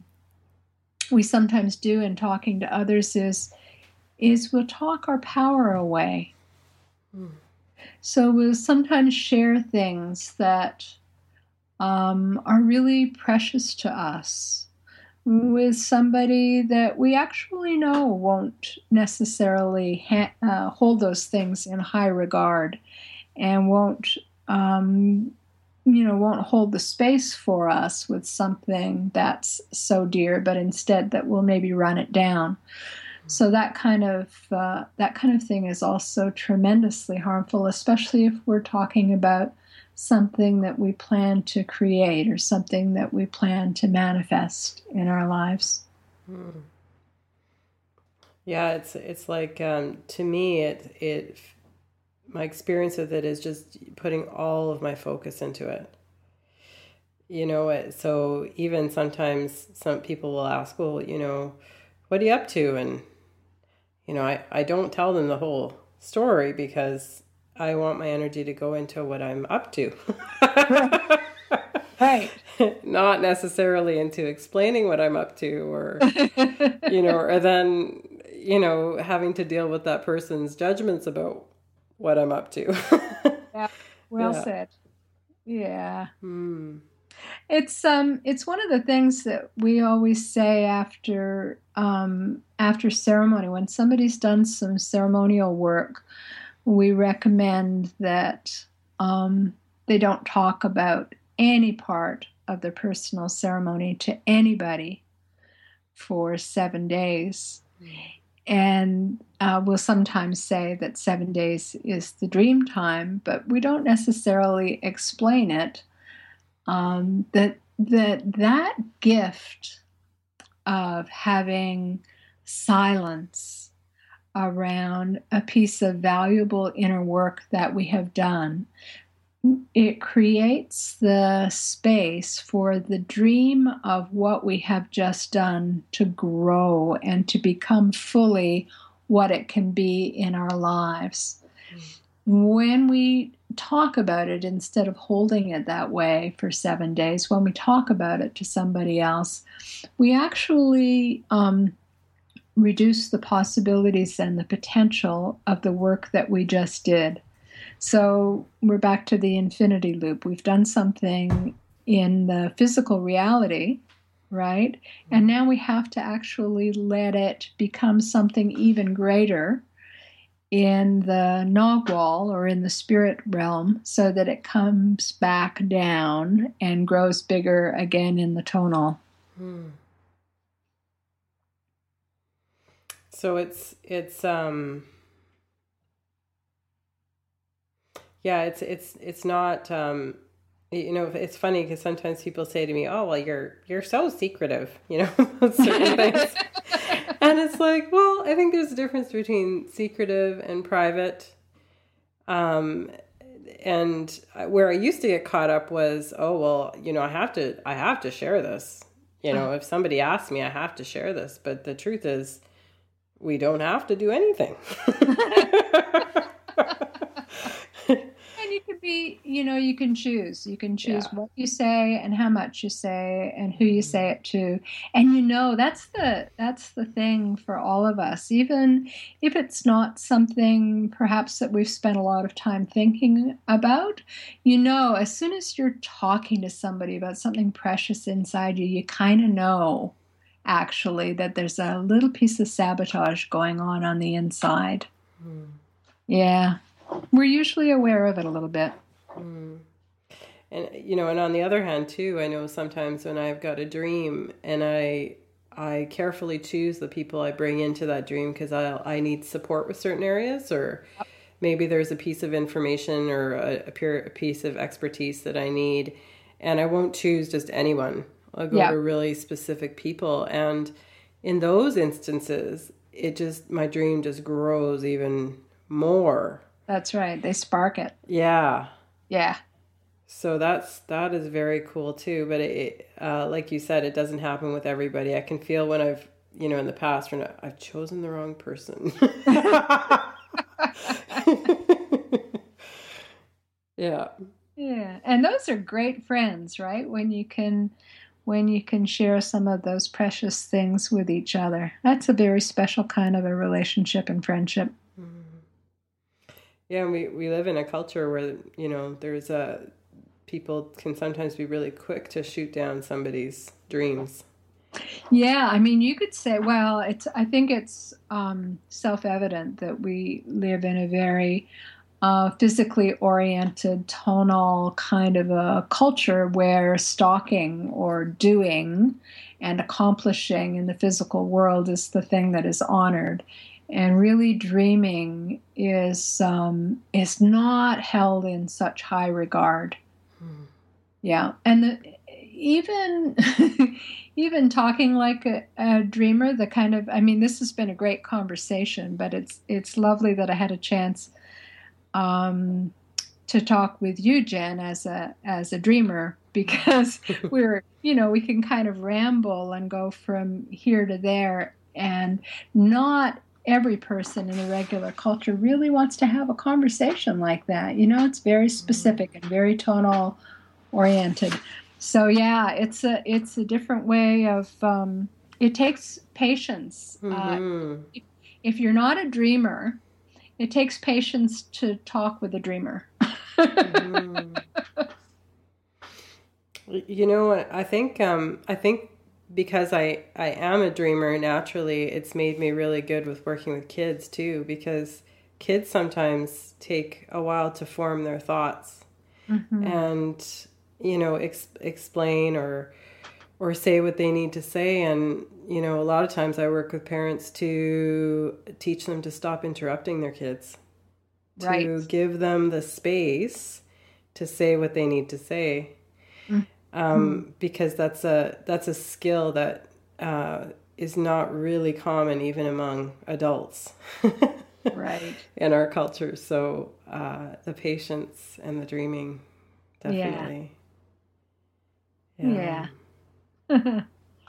Speaker 2: we sometimes do in talking to others is, is we'll talk our power away. Mm. So we'll sometimes share things that um, are really precious to us with somebody that we actually know won't necessarily ha- uh, hold those things in high regard and won't, um, you know, won't hold the space for us with something that's so dear, but instead that will maybe run it down. So that kind of uh, that kind of thing is also tremendously harmful, especially if we're talking about something that we plan to create or something that we plan to manifest in our lives. Hmm.
Speaker 1: Yeah, it's it's like um, to me, it it my experience with it is just putting all of my focus into it. You know, so even sometimes some people will ask, well, you know, what are you up to? And you know, I, I don't tell them the whole story because I want my energy to go into what I'm up to.
Speaker 2: Right.
Speaker 1: Not necessarily into explaining what I'm up to or, you know, or then, you know, having to deal with that person's judgments about what I'm up to.
Speaker 2: Yeah. Well yeah. said. Yeah.
Speaker 1: Hmm.
Speaker 2: It's um it's one of the things that we always say after um after ceremony. When somebody's done some ceremonial work, we recommend that um, they don't talk about any part of the personal ceremony to anybody for seven days. Mm. And uh, we'll sometimes say that seven days is the dream time, but we don't necessarily explain it. Um, that that that gift of having silence around a piece of valuable inner work that we have done, it creates the space for the dream of what we have just done to grow and to become fully what it can be in our lives. Mm. When we talk about it, instead of holding it that way for seven days, when we talk about it to somebody else, we actually um, reduce the possibilities and the potential of the work that we just did. So we're back to the infinity loop. We've done something in the physical reality, right? And now we have to actually let it become something even greater in the Nagwal or in the spirit realm so that it comes back down and grows bigger again in the tonal.
Speaker 1: Hmm. So it's it's um yeah, it's it's it's not um you know, it's funny because sometimes people say to me, "Oh, well, you're you're so secretive," you know, about certain things. And it's like, well, I think there's a difference between secretive and private. Um, and where I used to get caught up was, oh, well, you know, I have to, I have to share this. You know, if somebody asks me, I have to share this. But the truth is, we don't have to do anything.
Speaker 2: And you can be, you know, you can choose. You can choose yeah. what you say and how much you say and who you say it to. And you know, that's the that's the thing for all of us. Even if it's not something perhaps that we've spent a lot of time thinking about, you know, as soon as you're talking to somebody about something precious inside you, you kind of know actually that there's a little piece of sabotage going on on the inside. Hmm. Yeah. We're usually aware of it a little bit.
Speaker 1: Mm. And, you know, and on the other hand, too, I know sometimes when I've got a dream and I I carefully choose the people I bring into that dream because I I need support with certain areas, or maybe there's a piece of information or a, a, pure, a piece of expertise that I need, and I won't choose just anyone. I'll go yep. to really specific people. And in those instances, it just, my dream just grows even more.
Speaker 2: That's right. They spark it.
Speaker 1: Yeah.
Speaker 2: Yeah.
Speaker 1: So that's, that is very cool too. But it, uh, like you said, it doesn't happen with everybody. I can feel when I've, you know, in the past, when I've chosen the wrong person. Yeah.
Speaker 2: Yeah. And those are great friends, right? When you can, when you can share some of those precious things with each other. That's a very special kind of a relationship and friendship. Mm-hmm.
Speaker 1: Yeah, and we, we live in a culture where, you know, there's a, people can sometimes be really quick to shoot down somebody's dreams.
Speaker 2: Yeah, I mean, you could say, well, it's, I think it's um, self-evident that we live in a very uh, physically oriented, tonal kind of a culture where stalking or doing and accomplishing in the physical world is the thing that is honored. And really dreaming is um, is not held in such high regard. Hmm. Yeah, and the, even even talking like a, a dreamer, the kind of, I mean, this has been a great conversation, but it's it's lovely that I had a chance um, to talk with you, Jen, as a as a dreamer, because we're, you know, we can kind of ramble and go from here to there, and not every person in the regular culture really wants to have a conversation like that. You know, it's very specific and very tonal oriented. So yeah, it's a it's a different way of. Um, it takes patience. Mm-hmm. Uh, if, if you're not a dreamer, it takes patience to talk with a dreamer. Mm-hmm.
Speaker 1: You know what? I think um, I think. Because I, I am a dreamer naturally, it's made me really good with working with kids too, because kids sometimes take a while to form their thoughts. Mm-hmm. And, you know, ex- explain or or say what they need to say. And, you know, a lot of times I work with parents to teach them to stop interrupting their kids, right. to give them the space to say what they need to say. Mm-hmm. Um, because that's a that's a skill that uh, is not really common even among adults,
Speaker 2: right?
Speaker 1: In our culture. So uh, the patience and the dreaming, definitely.
Speaker 2: Yeah. yeah.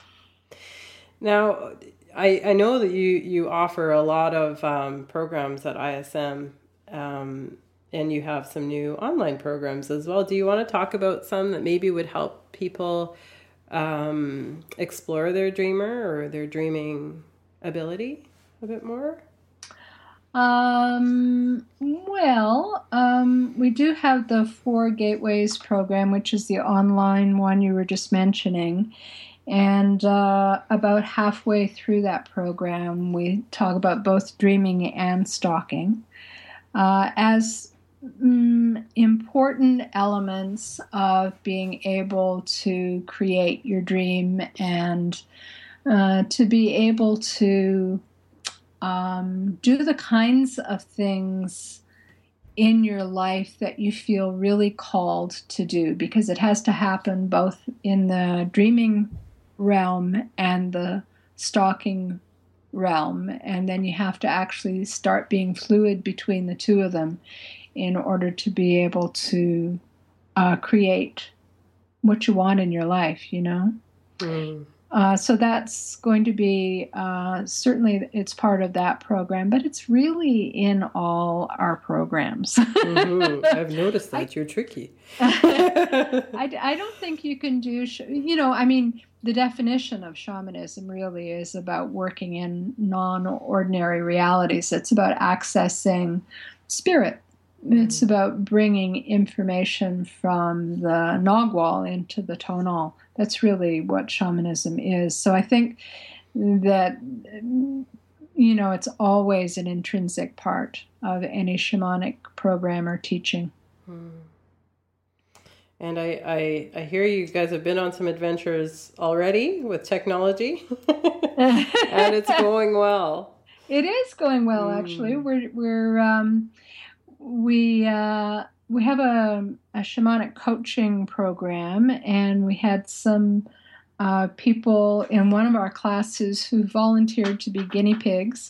Speaker 1: Now, I I know that you you offer a lot of um, programs at I S M. Um, And you have some new online programs as well. Do you want to talk about some that maybe would help people um, explore their dreamer or their dreaming ability a bit more?
Speaker 2: Um, well, um, we do have the Four Gateways program, which is the online one you were just mentioning. And uh, about halfway through that program, we talk about both dreaming and stalking uh, as mm, important elements of being able to create your dream and uh, to be able to um, do the kinds of things in your life that you feel really called to do, because it has to happen both in the dreaming realm and the stalking realm, and then you have to actually start being fluid between the two of them in order to be able to uh, create what you want in your life, you know. Mm. Uh, so that's going to be uh, certainly it's part of that program, but it's really in all our programs.
Speaker 1: Mm-hmm. I've noticed that I, you're tricky.
Speaker 2: I, I don't think you can do, you know, I mean, the definition of shamanism really is about working in non-ordinary realities. It's about accessing spirit. It's about bringing information from the Nagwal into the tonal. That's really what shamanism is. So I think that, you know, it's always an intrinsic part of any shamanic program or teaching.
Speaker 1: Hmm. And I, I, I hear you guys have been on some adventures already with technology, and it's going well.
Speaker 2: It is going well, mm. actually. We're we're um, we uh, we have a, a shamanic coaching program, and we had some uh, people in one of our classes who volunteered to be guinea pigs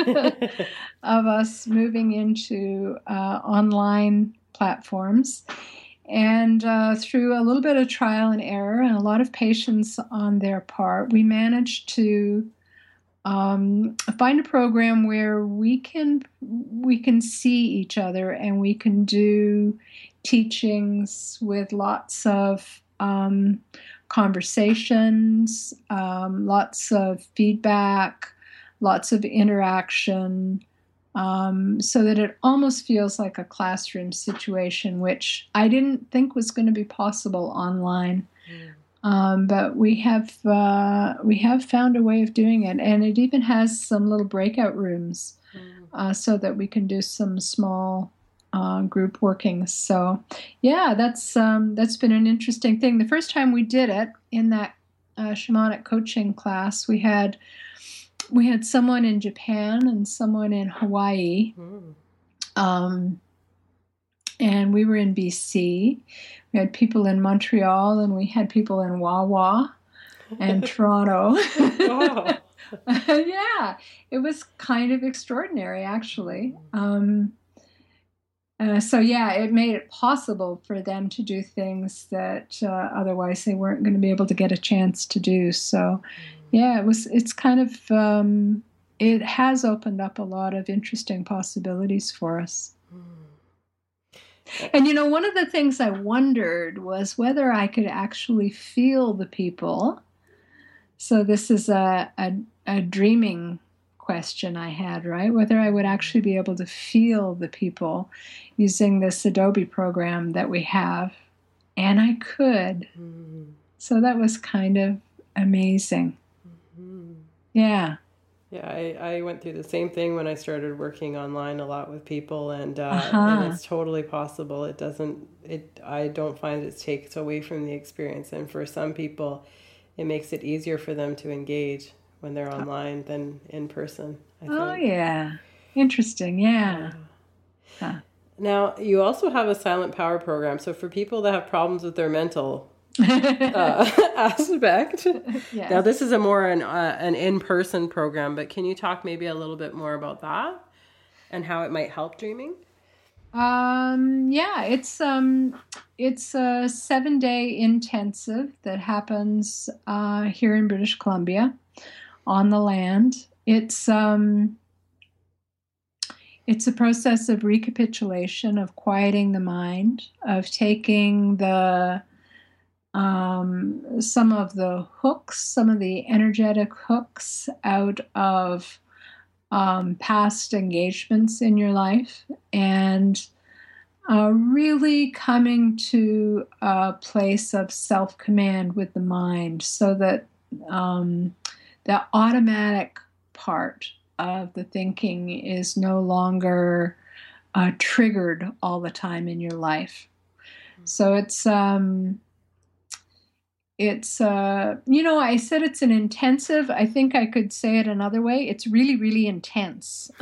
Speaker 2: of us moving into uh, online platforms. And uh, through a little bit of trial and error and a lot of patience on their part, we managed to um, find a program where we can we can see each other and we can do teachings with lots of um, conversations, um, lots of feedback, lots of interaction. Um, so that it almost feels like a classroom situation, which I didn't think was going to be possible online. Mm. Um, but we have uh, we have found a way of doing it, and it even has some little breakout rooms mm. uh, so that we can do some small uh, group workings. So, yeah, that's um, that's been an interesting thing. The first time we did it in that uh, shamanic coaching class, we had. We had someone in Japan and someone in Hawaii, mm. um, and we were in B C. We had people in Montreal, and we had people in Wawa and Toronto. Wow. Yeah, it was kind of extraordinary, actually. Um, uh, so, yeah, it made it possible for them to do things that uh, otherwise they weren't going to be able to get a chance to do. So, mm. yeah, it was. It's kind of, um, it has opened up a lot of interesting possibilities for us. Mm. And, you know, one of the things I wondered was whether I could actually feel the people. So this is a, a, a dreaming question I had, right? Whether I would actually be able to feel the people using this Adobe program that we have. And I could. Mm. So that was kind of amazing. Mm-hmm. Yeah.
Speaker 1: Yeah, I, I went through the same thing when I started working online a lot with people, and uh, uh-huh. and it's totally possible. It doesn't, it I don't find it takes away from the experience. And for some people, it makes it easier for them to engage when they're online than in person, I think.
Speaker 2: Oh, yeah. Interesting, yeah.
Speaker 1: Huh. Now, you also have a silent power program. So for people that have problems with their mental uh, aspect, yes. Now this is a more an, uh, an in-person program, but can you talk maybe a little bit more about that and how it might help dreaming?
Speaker 2: Um, yeah, it's um, it's a seven-day intensive that happens uh, here in British Columbia on the land. It's um, it's a process of recapitulation, of quieting the mind, of taking the um, some of the hooks, some of the energetic hooks out of um, past engagements in your life, and uh, really coming to a place of self-command with the mind, so that um, the automatic part of the thinking is no longer uh, triggered all the time in your life. So it's um, it's uh, you know, I said it's an intensive. I think I could say it another way. It's really, really intense.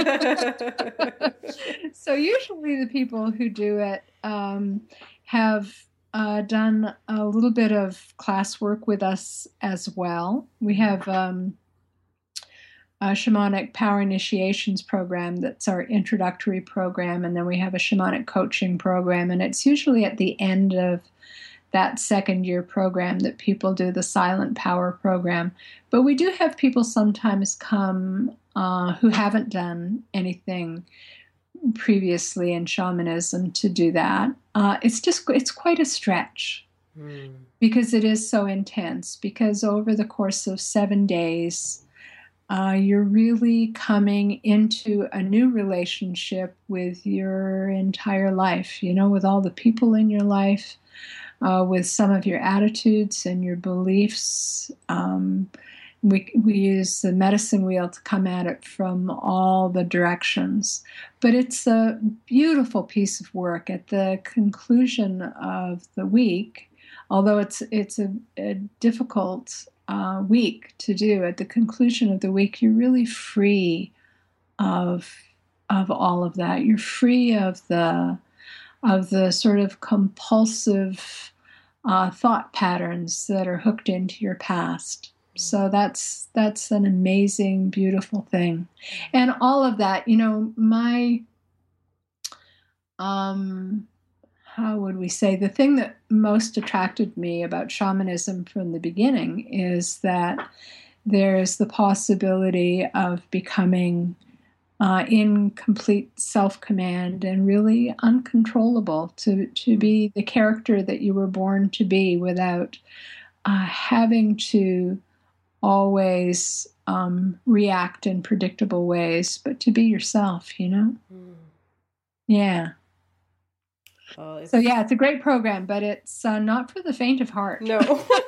Speaker 2: So usually the people who do it um, have uh, done a little bit of classwork with us as well. We have um, a shamanic power initiations program that's our introductory program, and then we have a shamanic coaching program, and it's usually at the end of that second year program that people do the silent power program. But we do have people sometimes come uh, who haven't done anything previously in shamanism to do that. Uh, it's just, it's quite a stretch mm. because it is so intense, because over the course of seven days, Uh, you're really coming into a new relationship with your entire life, you know, with all the people in your life, uh, with some of your attitudes and your beliefs. Um, we, we use the medicine wheel to come at it from all the directions. But it's a beautiful piece of work. At the conclusion of the week, although it's, it's a, a difficult Uh, week to do, at the conclusion of the week, you're really free of of all of that. You're free of the of the sort of compulsive uh, thought patterns that are hooked into your past. So that's that's an amazing, beautiful thing, and all of that. You know, my um. how would we say, the thing that most attracted me about shamanism from the beginning is that there's the possibility of becoming uh, in complete self-command and really uncontrollable, to, to be the character that you were born to be without uh, having to always um, react in predictable ways, but to be yourself, you know? Mm. Yeah. Uh, so yeah, it's a great program, but it's uh, not for the faint of heart.
Speaker 1: No.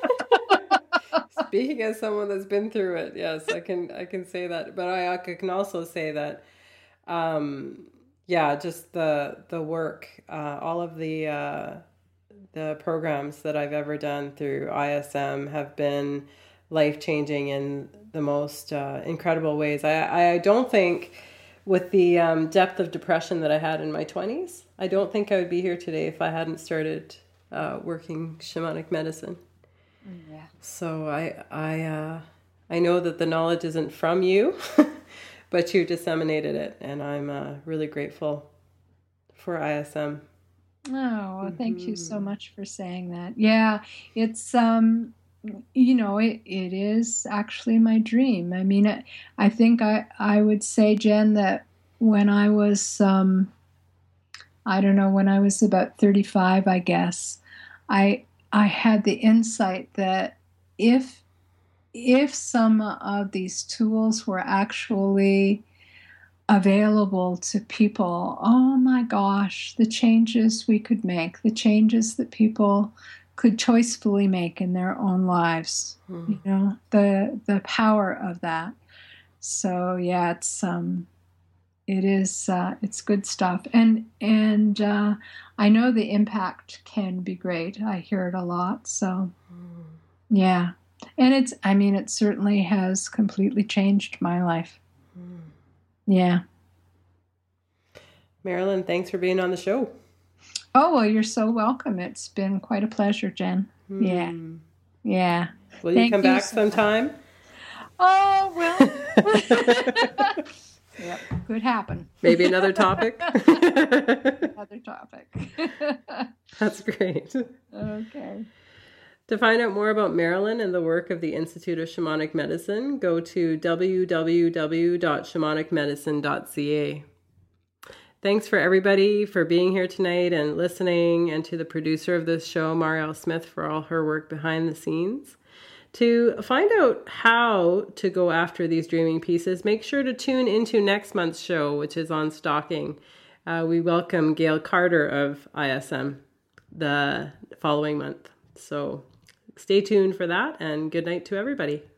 Speaker 1: Speaking as someone that's been through it, yes, I can I can say that. But I, I can also say that, um, yeah, just the the work, uh, all of the uh, the programs that I've ever done through I S M have been life changing in the most uh, incredible ways. I I don't think, with the um, depth of depression that I had in my twenties, I don't think I would be here today if I hadn't started uh, working shamanic medicine. Yeah. So I I uh, I know that the knowledge isn't from you, but you disseminated it, and I'm uh, really grateful for I S M.
Speaker 2: Oh, well, thank mm-hmm. you so much for saying that. Yeah, it's um, you know, it, it is actually my dream. I mean, I, I think I, I would say, Jen, that when I was, um, I don't know, when I was about thirty-five, I guess, I I had the insight that if if some of these tools were actually available to people, oh my gosh, the changes we could make, the changes that people could choicefully make in their own lives, mm. you know, the the power of that. So yeah, it's um, it is uh, it's good stuff, and and uh, I know the impact can be great. I hear it a lot, so mm. yeah, and it's I mean it certainly has completely changed my life. Mm. Yeah.
Speaker 1: Marilyn, thanks for being on the show.
Speaker 2: Oh, well, you're so welcome. It's been quite a pleasure, Jen. Mm. Yeah. Yeah.
Speaker 1: Will you Thank come you back so sometime?
Speaker 2: Much. Oh, well. Yep, could happen.
Speaker 1: Maybe another topic?
Speaker 2: Another topic.
Speaker 1: That's great.
Speaker 2: Okay.
Speaker 1: To find out more about Marilyn and the work of the Institute of Shamanic Medicine, go to w w w dot shamanic medicine dot c a. Thanks for everybody for being here tonight and listening, and to the producer of this show, Marielle Smith, for all her work behind the scenes. To find out how to go after these dreaming pieces, make sure to tune into next month's show, which is on stalking. Uh, we welcome Gail Carter of I S M the following month. So stay tuned for that, and good night to everybody.